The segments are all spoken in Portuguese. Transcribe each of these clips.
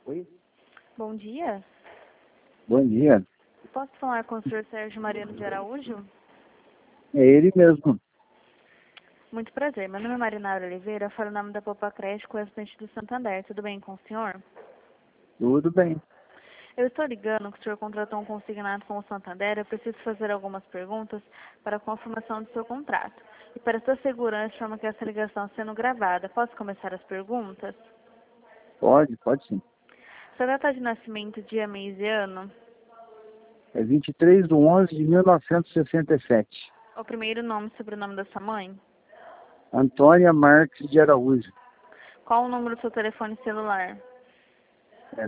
Oi? Bom dia. Bom dia. Posso falar com o senhor Sérgio Mariano de Araújo? É ele mesmo. Muito prazer. Meu nome é Marinara Oliveira. Eu falo o nome da Poupa Crédito, representante do Santander. Tudo bem com o senhor? Tudo bem. Eu estou ligando que o senhor contratou um consignado com o Santander. Eu preciso fazer algumas perguntas para a confirmação do seu contrato. E para sua segurança, chama que essa ligação está sendo gravada. Posso começar as perguntas? Pode sim. Sua data de nascimento, dia, mês e ano? É 23/11/1967. O primeiro nome e sobrenome da sua mãe? Antônia Marques de Araújo. Qual o número do seu telefone celular? É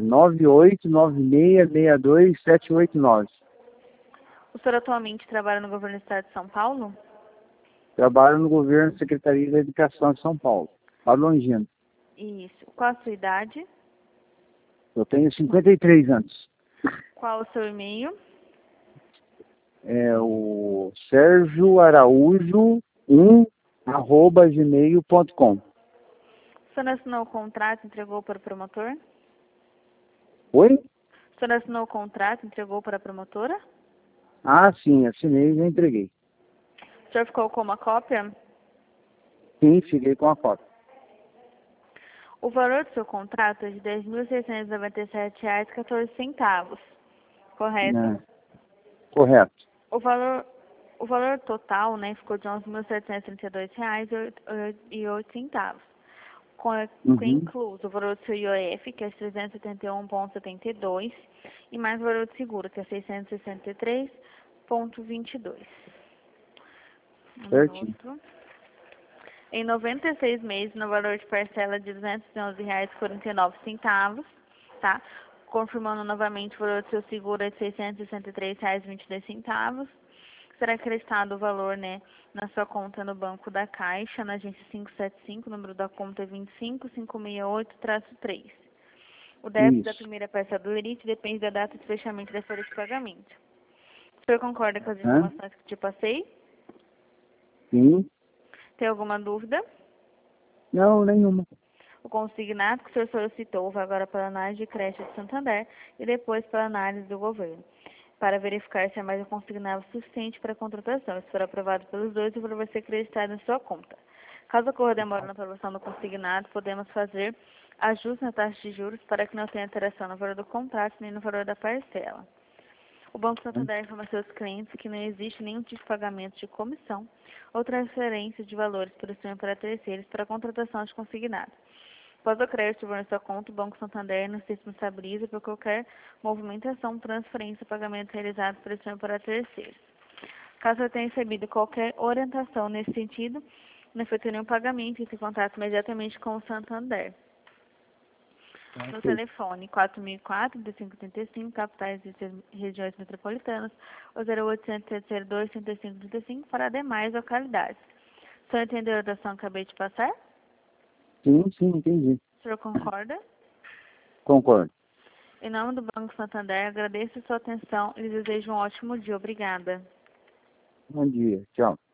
9896627789. O senhor atualmente trabalha no governo do estado de São Paulo? Trabalho no governo Secretaria da Educação de São Paulo, lá Longino. Isso. Qual a sua idade? Eu tenho 53 anos. Qual o seu e-mail? É o Sérgio Araújo 1@gmail.com. O senhor assinou o contrato e entregou para o promotor? Oi? O senhor assinou o contrato e entregou para a promotora? Ah, sim, assinei e já entreguei. O senhor ficou com uma cópia? Sim, fiquei com a foto. O valor do seu contrato é de R$ 10.697,14, correto? Né? Correto. O valor total, né, ficou de R$ 11.732,08, com Uhum. incluso o valor do seu IOF, que é 371,72, e mais o valor do seguro, que é 663,22. Um Certinho. minuto. Em 96 meses, no valor de parcela de R$ 211,49, tá? Confirmando novamente o valor do seu seguro é de R$ 663,22. Será acrescentado o valor, né, na sua conta no Banco da Caixa, na agência 575, o número da conta é 25568-3. O débito da Isso. primeira parcela do Elite depende da data de fechamento da folha de pagamento. O senhor concorda com as Hã? informações que te passei? Sim. Tem alguma dúvida? Não, nenhuma. O consignado que o senhor solicitou vai agora para a análise de crédito de Santander e depois para a análise do governo, para verificar se é mais um consignado suficiente para a contratação. Se for aprovado pelos dois, o valor vai ser acreditado em sua conta. Caso ocorra demora na aprovação do consignado, podemos fazer ajustes na taxa de juros para que não tenha alteração no valor do contrato nem no valor da parcela. O Banco Santander informa a seus clientes que não existe nenhum tipo de pagamento de comissão ou transferência de valores por cima para terceiros para a contratação de consignado. Após o crédito estiver na sua conta, o Banco Santander não se responsabiliza por qualquer movimentação, transferência, pagamento realizado por cima para terceiros. Caso eu tenha recebido qualquer orientação nesse sentido, não efetue nenhum pagamento, entre em contato imediatamente com o Santander. No Ok. telefone 4004-3535, capitais e regiões metropolitanas, ou 0800-702-3535 para demais localidades. O senhor entendeu a oração que acabei de passar? Sim, entendi. O senhor concorda? Concordo. Em nome do Banco Santander, agradeço a sua atenção e lhes desejo um ótimo dia. Obrigada. Bom dia. Tchau.